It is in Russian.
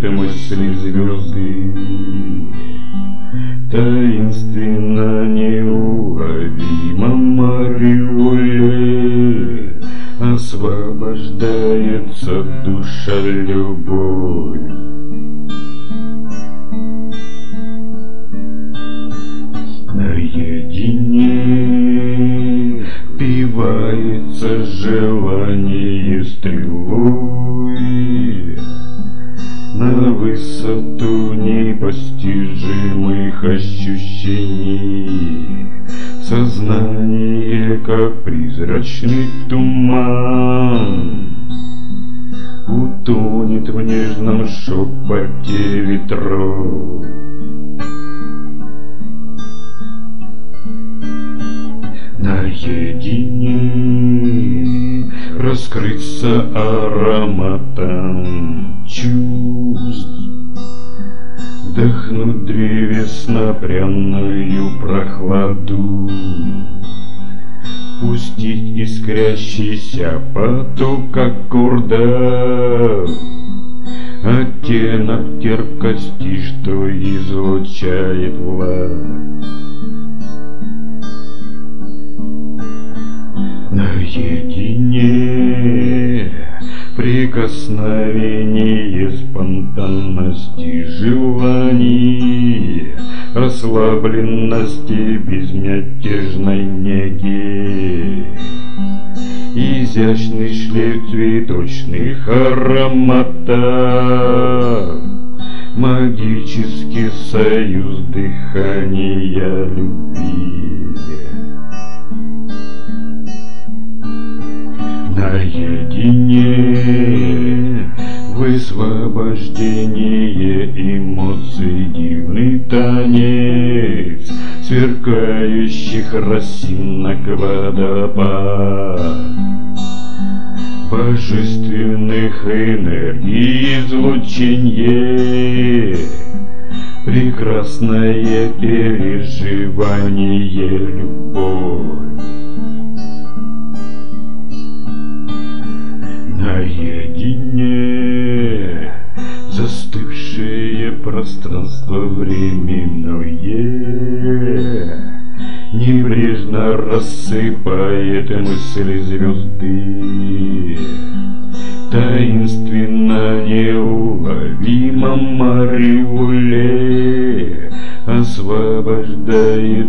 мысли звезды. Таинственно неуловимом ореоле освобождается душа любовь. Наедине впивается желание стрелой на высоту непостижимых ощущений. Сознание, как призрачный туман, утонет в нежном шепоте ветров. Наедине раскрыться ароматом чувств, вдохнуть древесно-пряную прохладу, пустить искрящийся поток аккордов, оттенок терпкости, что излучает власть. Наедине прикосновение спонтанности желаний, расслабленности безмятежной неги, изящный шлейф цветочных ароматов, магический союз дыхания любви. Наедине высвобождение эмоций, дивный танец сверкающих росинок водопад, божественных энергий излученье, прекрасное переживание любовь. Наедине застывшее пространство временное небрежно рассыпает мысли звезды. Таинственно неуловимом ореоле освобождает